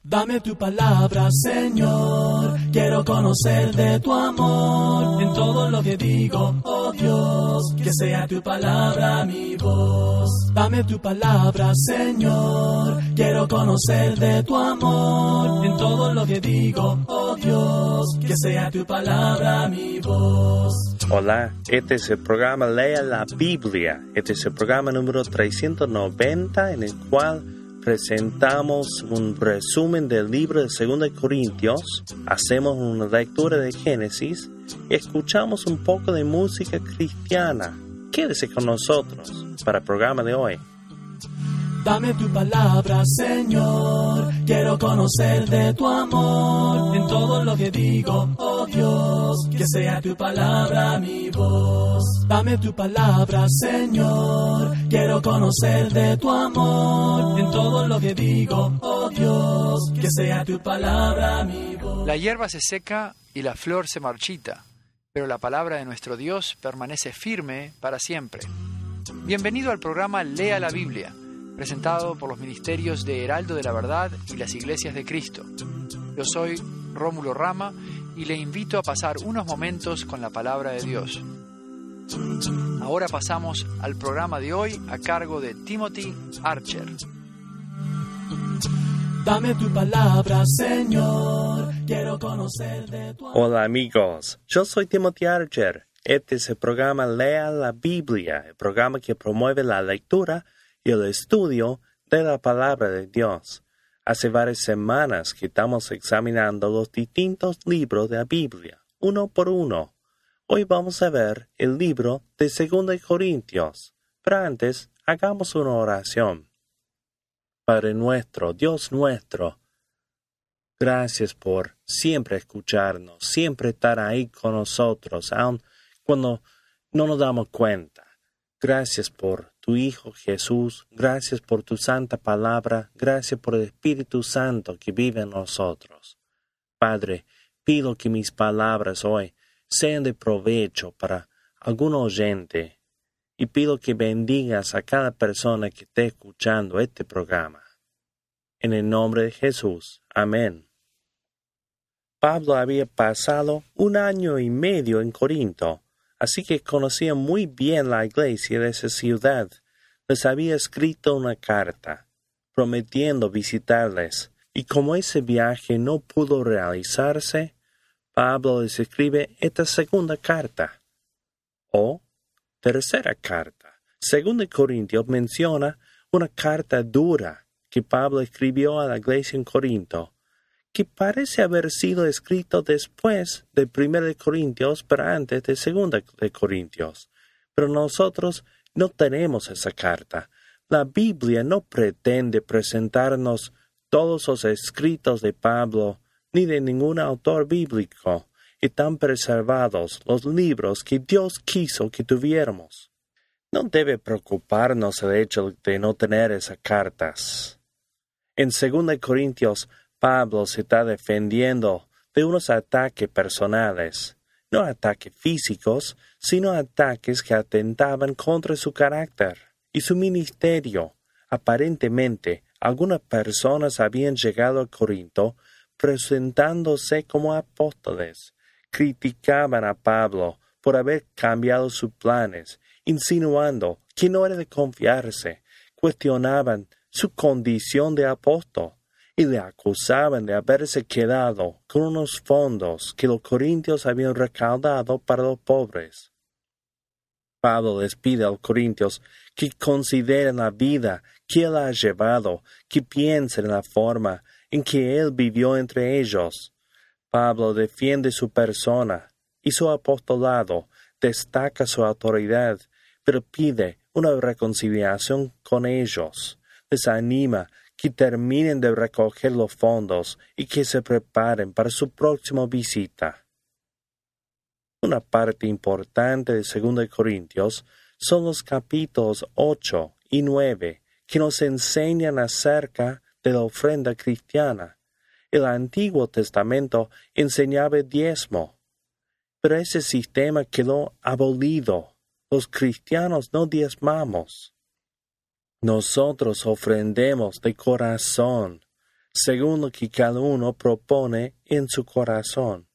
Dame tu palabra, Señor, quiero conocer de tu amor. En todo lo que digo, oh Dios, que sea tu palabra mi voz. Dame tu palabra, Señor, quiero conocer de tu amor. En todo lo que digo, oh Dios, que sea tu palabra mi voz. Hola, este es el programa Lea la Biblia. Este es el programa número 390 en el cual presentamos un resumen del libro de 2 Corintios, hacemos una lectura de Génesis y escuchamos un poco de música cristiana. Quédese con nosotros para el programa de hoy. Dame tu palabra, Señor, quiero conocer de tu amor. En todo lo que digo, oh Dios, que sea tu palabra mi voz. Dame tu palabra, Señor, quiero conocer de tu amor. En todo lo que digo, oh Dios, que sea tu palabra mi voz. La hierba se seca y la flor se marchita, pero la palabra de nuestro Dios permanece firme para siempre. Bienvenido al programa Lea la Biblia, presentado por los ministerios de Heraldo de la Verdad y las Iglesias de Cristo. Yo soy Rómulo Rama y le invito a pasar unos momentos con la palabra de Dios. Ahora pasamos al programa de hoy a cargo de Timothy Archer. Dame tu palabra, Señor, quiero conocer de tu amor. Hola amigos, yo soy Timothy Archer. Este es el programa Lea la Biblia, el programa que promueve la lectura y el estudio de la palabra de Dios. Hace varias semanas que estamos examinando los distintos libros de la Biblia, uno por uno. Hoy vamos a ver el libro de 2 Corintios, pero antes hagamos una oración. Padre nuestro, Dios nuestro, gracias por siempre escucharnos, siempre estar ahí con nosotros, aun cuando no nos damos cuenta. Gracias por tu Hijo Jesús, gracias por tu santa palabra, gracias por el Espíritu Santo que vive en nosotros. Padre, pido que mis palabras hoy sean de provecho para algún oyente y pido que bendigas a cada persona que esté escuchando este programa. En el nombre de Jesús. Amén. Pablo había pasado 1 año y medio en Corinto, así que conocía muy bien la iglesia de esa ciudad. Les había escrito una carta, prometiendo visitarles, y como ese viaje no pudo realizarse, Pablo les escribe esta segunda carta, o tercera carta. 2 Corintios menciona una carta dura que Pablo escribió a la iglesia en Corinto, que parece haber sido escrito después de 1 Corintios, pero antes de 2 Corintios. Pero nosotros no tenemos esa carta. La Biblia no pretende presentarnos todos los escritos de Pablo ni de ningún autor bíblico. Están preservados los libros que Dios quiso que tuviéramos. No debe preocuparnos el hecho de no tener esas cartas. En 2 Corintios, Pablo se está defendiendo de unos ataques personales, no ataques físicos, sino ataques que atentaban contra su carácter y su ministerio. Aparentemente, algunas personas habían llegado a Corinto presentándose como apóstoles. Criticaban a Pablo por haber cambiado sus planes, insinuando que no era de confiarse. Cuestionaban su condición de apóstol y le acusaban de haberse quedado con unos fondos que los corintios habían recaudado para los pobres. Pablo les pide a los corintios que consideren la vida que él ha llevado, que piensen en la forma en que él vivió entre ellos. Pablo defiende su persona y su apostolado, destaca su autoridad, pero pide una reconciliación con ellos. Les anima que terminen de recoger los fondos y que se preparen para su próxima visita. Una parte importante de 2 Corintios son los capítulos 8 y 9 que nos enseñan acerca de la ofrenda cristiana. El Antiguo Testamento enseñaba el diezmo, pero ese sistema quedó abolido. Los cristianos no diezmamos. Nosotros ofrendemos de corazón, según lo que cada uno propone en su corazón.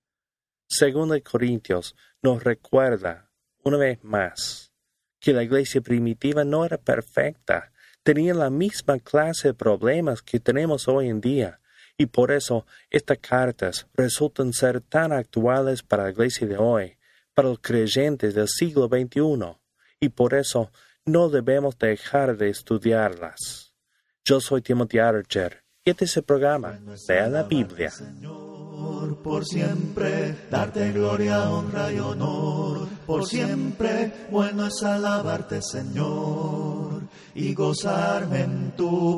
2 Corintios nos recuerda, una vez más, que la iglesia primitiva no era perfecta, tenía la misma clase de problemas que tenemos hoy en día, y por eso estas cartas resultan ser tan actuales para la iglesia de hoy, para los creyentes del siglo XXI, y por eso no debemos dejar de estudiarlas. Yo soy Timothy Archer, y este es el programa Lea la Biblia. Señor, por siempre darte gloria, honra y honor. Por siempre bueno es alabarte, Señor, y gozarme en tu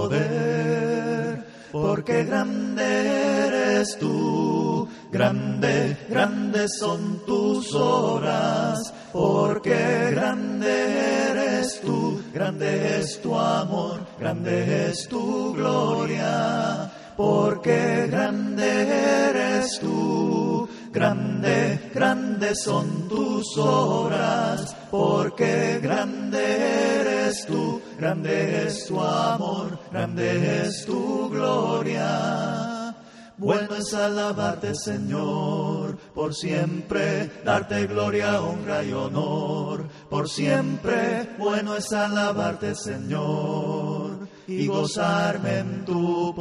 poder. Porque grande eres tú, grande, grandes son tus obras. Porque grande eres tú, grande es tu amor, grande es tu gloria. Porque grande eres tú, grande, grandes son tus obras. Porque grande eres tú, grande es tu amor, grande es tu gloria. Bueno es alabarte, Señor, por siempre darte gloria, honra y honor. Por siempre bueno es alabarte, Señor, y gozarme en tu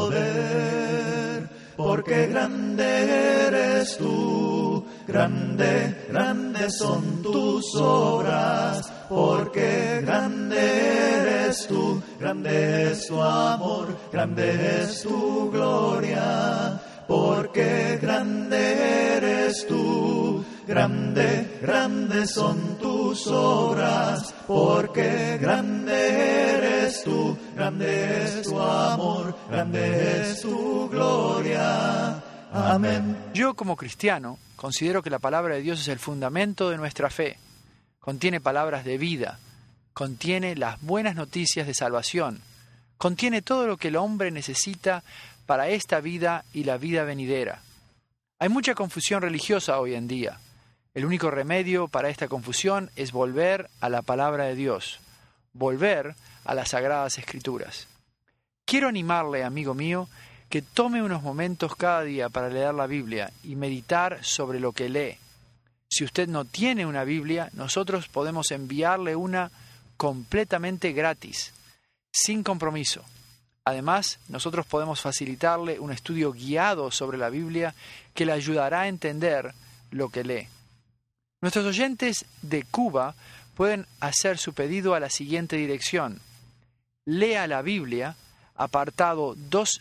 poder. Porque grande eres tú, grande, grandes son tus obras. Porque grande eres tú, grande es tu amor, grande es tu gloria. Porque grande eres tú, grande, grandes son tus obras. Porque grande eres tú, grande es tu amor, grande es tu gloria. Amén. Yo, como cristiano, considero que la palabra de Dios es el fundamento de nuestra fe. Contiene palabras de vida, contiene las buenas noticias de salvación, contiene todo lo que el hombre necesita para esta vida y la vida venidera. Hay mucha confusión religiosa hoy en día. El único remedio para esta confusión es volver a la palabra de Dios, volver a las Sagradas Escrituras. Quiero animarle, amigo mío, que tome unos momentos cada día para leer la Biblia y meditar sobre lo que lee. Si usted no tiene una Biblia, nosotros podemos enviarle una completamente gratis, sin compromiso. Además, nosotros podemos facilitarle un estudio guiado sobre la Biblia que le ayudará a entender lo que lee. Nuestros oyentes de Cuba pueden hacer su pedido a la siguiente dirección: Lea la Biblia, apartado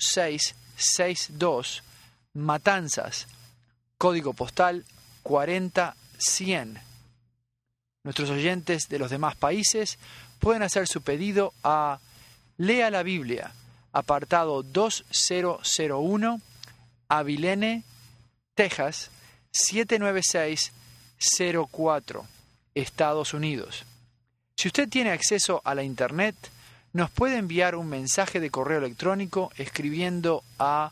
2662, Matanzas, código postal 40100. Nuestros oyentes de los demás países pueden hacer su pedido a Lea la Biblia, apartado 2001, Abilene, Texas, 79604, Estados Unidos. Si usted tiene acceso a la Internet, nos puede enviar un mensaje de correo electrónico escribiendo a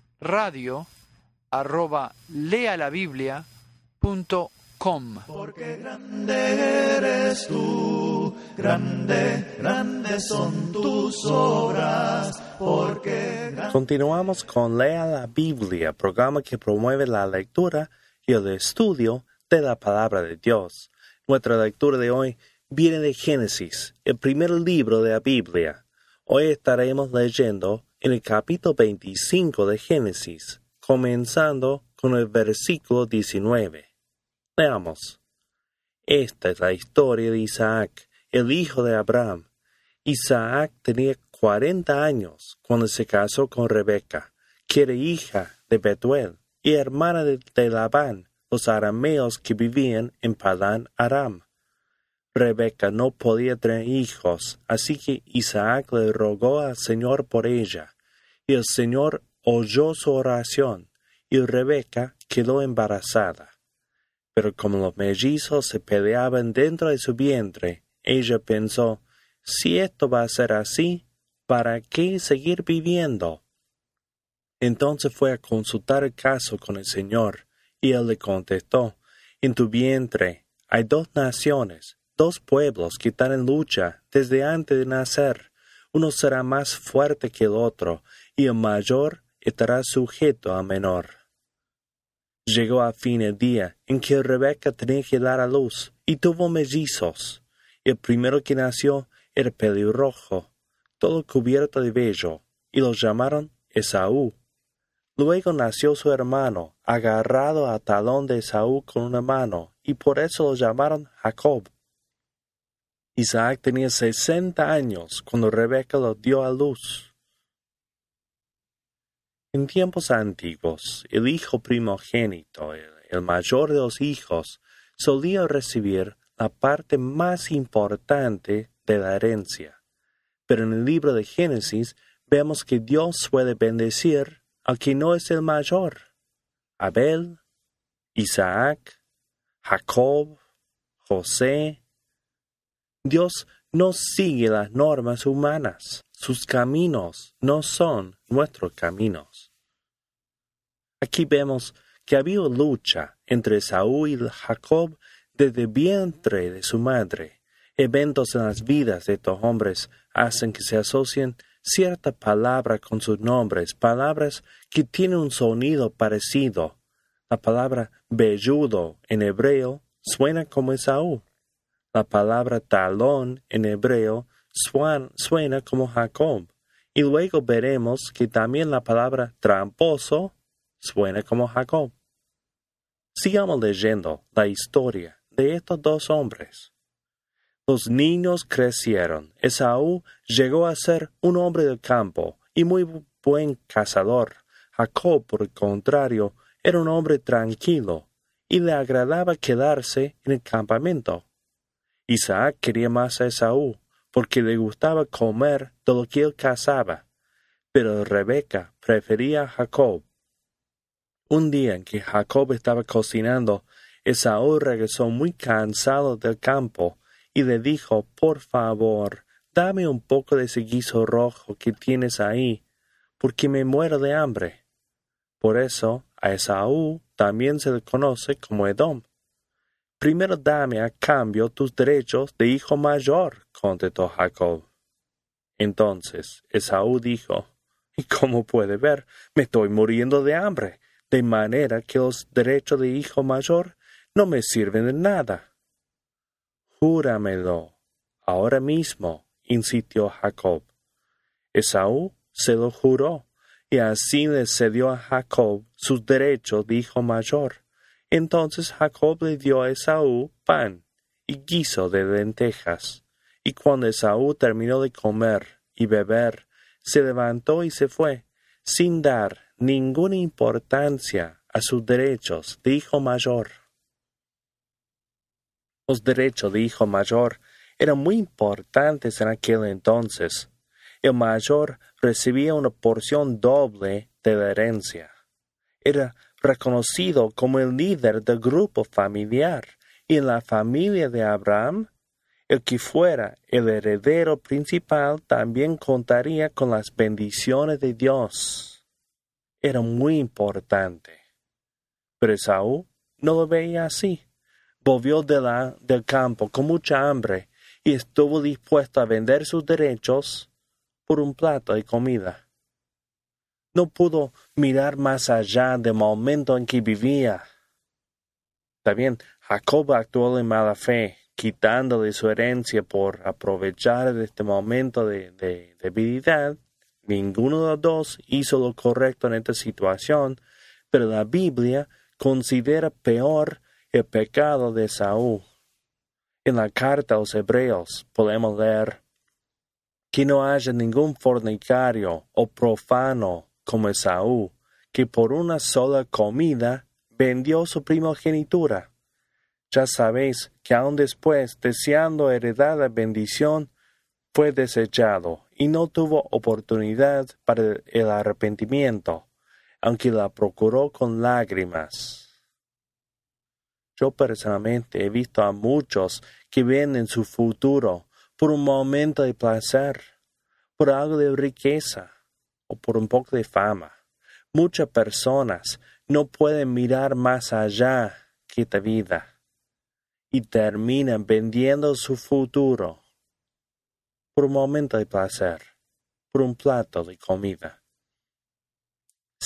radio@lealabiblia.com. Porque grande eres tú, grande, grandes son tus obras. Porque Continuamos con Lea la Biblia, programa que promueve la lectura y el estudio de la palabra de Dios. Nuestra lectura de hoy viene de Génesis, el primer libro de la Biblia. Hoy estaremos leyendo en el capítulo 25 de Génesis, comenzando con el versículo 19. Leamos. Esta es la historia de Isaac, el hijo de Abraham. Isaac tenía 40 años cuando se casó con Rebeca, que era hija de Betuel y hermana de Labán, los arameos que vivían en Padán Aram. Rebeca no podía tener hijos, así que Isaac le rogó al Señor por ella, y el Señor oyó su oración, y Rebeca quedó embarazada. Pero como los mellizos se peleaban dentro de su vientre, ella pensó, si esto va a ser así, ¿para qué seguir viviendo? Entonces fue a consultar el caso con el Señor, y él le contestó, en tu vientre hay 2 naciones, 2 pueblos que están en lucha desde antes de nacer. Uno será más fuerte que el otro, y el mayor estará sujeto al menor. Llegó a fin el día en que Rebeca tenía que dar a luz, y tuvo mellizos. El primero que nació era pelirrojo, todo cubierto de vello, y lo llamaron Esaú. Luego nació su hermano, agarrado al talón de Esaú con una mano, y por eso lo llamaron Jacob. Isaac tenía 60 años cuando Rebeca lo dio a luz. En tiempos antiguos, el hijo primogénito, el mayor de los hijos, solía recibir la parte más importante de la herencia. Pero en el libro de Génesis vemos que Dios suele bendecir al que no es el mayor. Abel, Isaac, Jacob, José. Dios no sigue las normas humanas. Sus caminos no son nuestros caminos. Aquí vemos que había lucha entre Esaú y Jacob desde el vientre de su madre. Eventos en las vidas de estos hombres hacen que se asocien cierta palabra con sus nombres, palabras que tienen un sonido parecido. La palabra velludo en hebreo suena como Esaú. La palabra talón en hebreo suena como Jacob. Y luego veremos que también la palabra tramposo suena como Jacob. Sigamos leyendo la historia de estos dos hombres. Los niños crecieron. Esaú llegó a ser un hombre del campo y muy buen cazador. Jacob, por el contrario, era un hombre tranquilo y le agradaba quedarse en el campamento. Isaac quería más a Esaú porque le gustaba comer de lo que él cazaba, pero Rebeca prefería a Jacob. Un día en que Jacob estaba cocinando, Esaú regresó muy cansado del campo y le dijo: «Por favor, dame un poco de ese guiso rojo que tienes ahí, porque me muero de hambre». Por eso a Esaú también se le conoce como Edom. «Primero dame a cambio tus derechos de hijo mayor», contestó Jacob. Entonces Esaú dijo: «Y como puede ver, me estoy muriendo de hambre, de manera que los derechos de hijo mayor no me sirven de nada». «Júramelo ahora mismo», insistió Jacob. Esaú se lo juró, y así le cedió a Jacob sus derechos de hijo mayor. Entonces Jacob le dio a Esaú pan y guiso de lentejas. Y cuando Esaú terminó de comer y beber, se levantó y se fue, sin dar ninguna importancia a sus derechos de hijo mayor. Los derechos de hijo mayor eran muy importantes en aquel entonces. El mayor recibía una porción doble de la herencia. Era reconocido como el líder del grupo familiar, y en la familia de Abraham, el que fuera el heredero principal también contaría con las bendiciones de Dios. Era muy importante. Pero Esaú no lo veía así. Volvió del campo con mucha hambre y estuvo dispuesto a vender sus derechos por un plato de comida. No pudo mirar más allá del momento en que vivía. También Jacob actuó de mala fe, quitándole su herencia por aprovechar de este momento de debilidad. Ninguno de los dos hizo lo correcto en esta situación, pero la Biblia considera peor el pecado de Esaú. En la carta a los Hebreos podemos leer: «Que no haya ningún fornicario o profano como Esaú, que por una sola comida vendió su primogenitura. Ya sabéis que aun después, deseando heredar la bendición, fue desechado y no tuvo oportunidad para el arrepentimiento, aunque la procuró con lágrimas». Yo personalmente he visto a muchos que venden su futuro por un momento de placer, por algo de riqueza o por un poco de fama. Muchas personas no pueden mirar más allá que esta vida y terminan vendiendo su futuro por un momento de placer, por un plato de comida.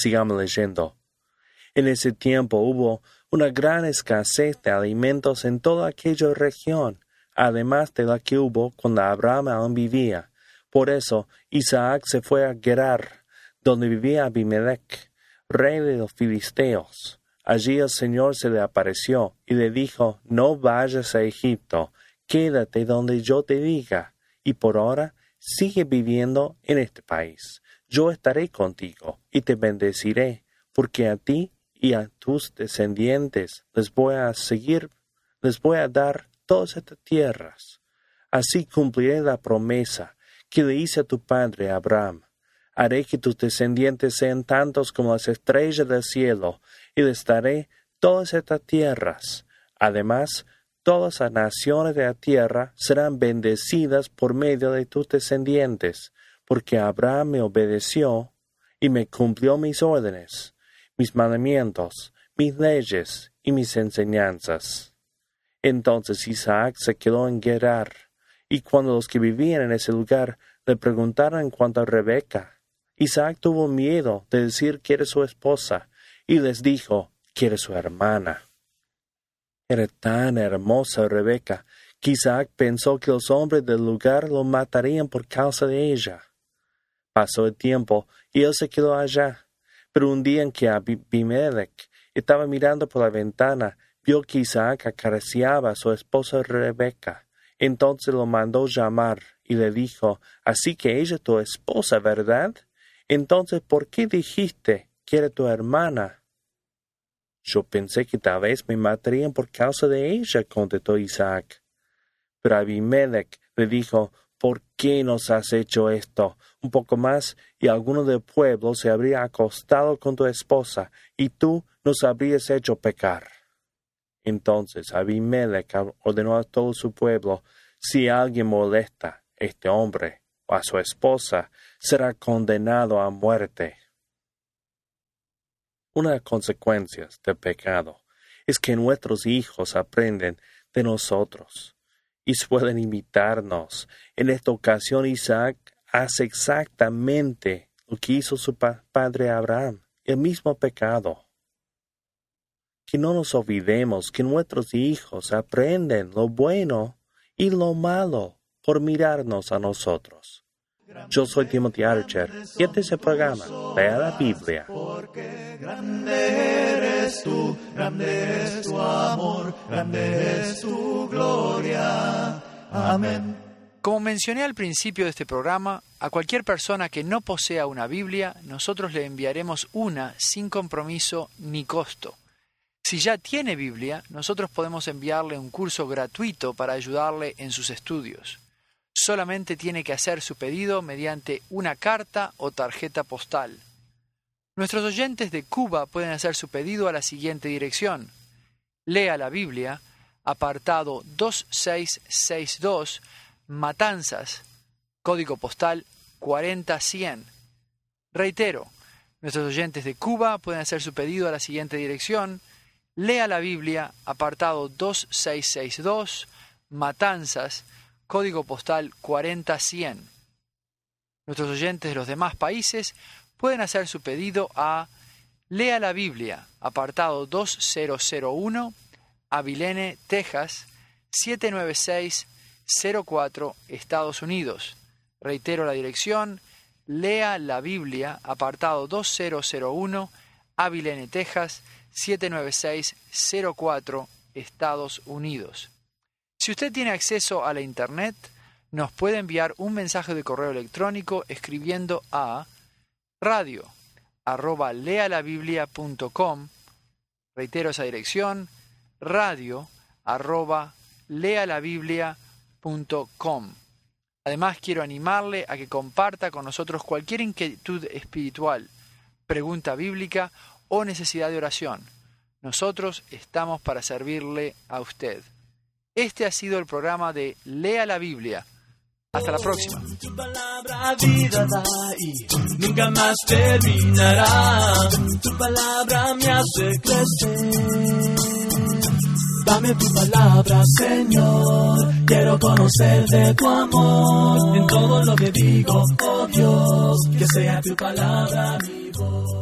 Sigamos leyendo. En ese tiempo hubo una gran escasez de alimentos en toda aquella región, además de la que hubo cuando Abraham aún vivía. Por eso Isaac se fue a Gerar, donde vivía Abimelech, rey de los filisteos. Allí el Señor se le apareció y le dijo: no vayas a Egipto, quédate donde yo te diga, y por ahora sigue viviendo en este país. Yo estaré contigo y te bendeciré, porque a ti y a tus descendientes les voy a dar todas estas tierras. Así cumpliré la promesa que le hice a tu padre Abraham. Haré que tus descendientes sean tantos como las estrellas del cielo, y les daré todas estas tierras. Además, todas las naciones de la tierra serán bendecidas por medio de tus descendientes, porque Abraham me obedeció y me cumplió mis órdenes, mis mandamientos, mis leyes y mis enseñanzas. Entonces Isaac se quedó en Gerar, y cuando los que vivían en ese lugar le preguntaron en cuanto a Rebeca, Isaac tuvo miedo de decir que era su esposa, y les dijo que era su hermana. Era tan hermosa Rebeca que Isaac pensó que los hombres del lugar lo matarían por causa de ella. Pasó el tiempo y él se quedó allá, pero un día en que Abimelech estaba mirando por la ventana, vio que Isaac acariciaba a su esposa Rebeca. Entonces lo mandó llamar y le dijo: «Así que ella es tu esposa, ¿verdad? Entonces, ¿por qué dijiste que era tu hermana?» «Yo pensé que tal vez me matarían por causa de ella», contestó Isaac. Pero Abimelech le dijo: «¿Por qué nos has hecho esto? Un poco más y alguno del pueblo se habría acostado con tu esposa, y tú nos habrías hecho pecar». Entonces Abimelech ordenó a todo su pueblo: «Si alguien molesta a este hombre o a su esposa, será condenado a muerte». Una de las consecuencias del pecado es que nuestros hijos aprenden de nosotros y suelen imitarnos. En esta ocasión Isaac hace exactamente lo que hizo su padre Abraham, el mismo pecado. Que no nos olvidemos que nuestros hijos aprenden lo bueno y lo malo por mirarnos a nosotros. Yo soy Timothy Archer y este es el programa Lea la Biblia. Porque grande eres tú, grande es tu amor, grande es tu gloria. Amén. Como mencioné al principio de este programa, a cualquier persona que no posea una Biblia, nosotros le enviaremos una sin compromiso ni costo. Si ya tiene Biblia, nosotros podemos enviarle un curso gratuito para ayudarle en sus estudios. Solamente tiene que hacer su pedido mediante una carta o tarjeta postal. Nuestros oyentes de Cuba pueden hacer su pedido a la siguiente dirección: Lea la Biblia, apartado 2662, Matanzas, código postal 40100. Reitero, nuestros oyentes de Cuba pueden hacer su pedido a la siguiente dirección: Lea la Biblia, apartado 2662, Matanzas, código postal 40100. Nuestros oyentes de los demás países pueden hacer su pedido a Lea la Biblia, apartado 2001, Abilene, Texas, 79604, Estados Unidos. Reitero la dirección: Lea la Biblia, apartado 2001, Abilene, Texas, 79604, Estados Unidos. Si usted tiene acceso a la Internet, nos puede enviar un mensaje de correo electrónico escribiendo a radio@lealabiblia.com. Reitero esa dirección: radio@lealabiblia.com. Además, quiero animarle a que comparta con nosotros cualquier inquietud espiritual, pregunta bíblica o necesidad de oración. Nosotros estamos para servirle a usted. Este ha sido el programa de Lea la Biblia. Hasta la próxima. Tu palabra vida da y nunca más terminará. Tu palabra me hace crecer. Dame tu palabra, Señor. Quiero conocer de tu amor. En todo lo que digo, oh Dios, que sea tu palabra mi voz.